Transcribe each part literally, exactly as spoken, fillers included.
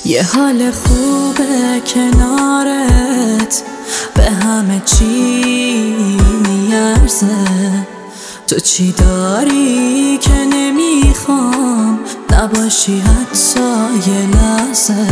یه حال خوبه کنارت، به همه چی میارزه. تو چی داری که نمیخوام نباشی حتی یه لحظه؟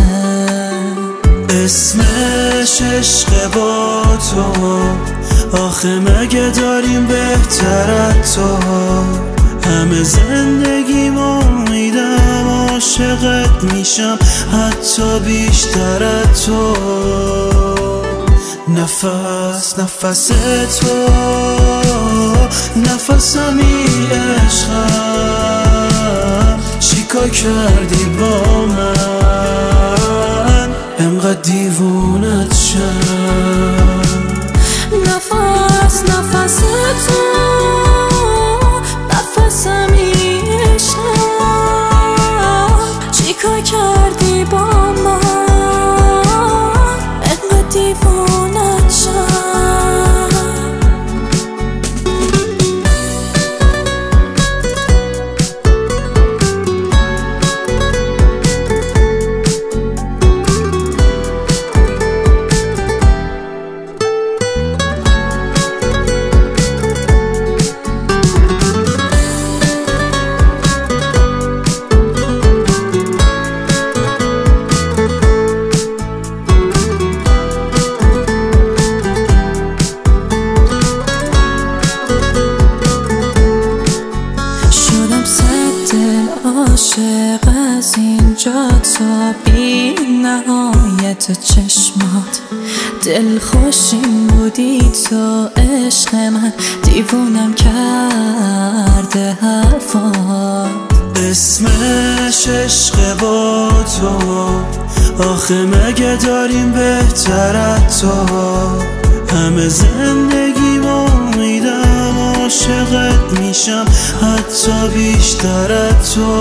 اسمش عشق با تو، آخه مگه داریم بهتر از تو؟ همه زندگیمو میدم، عاشقت میشم حتی بیشتر از تو. نفس نفس تو، نفسمی عشقم، چیکار کردی با من انقدر دیوونت شم؟ نفس نفس تو، نفسمی عشقم، چیکار کردی با من انقدر دیوونت شم؟ عاشق از اینجا تا بی نهایت چشمات، دل خوشیم بودی تو عشق من، دیوونم کرده حرفات. اسمش عشق با تو، آخه مگه داریم بهتر از تو؟ همه زندگیمو میدم، عاشقت میشم حتی بیشتر از تو.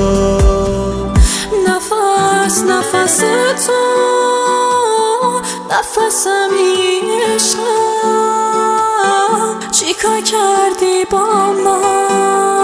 نفس نفس تو، نفسمی عشقم، چیکار کردی با من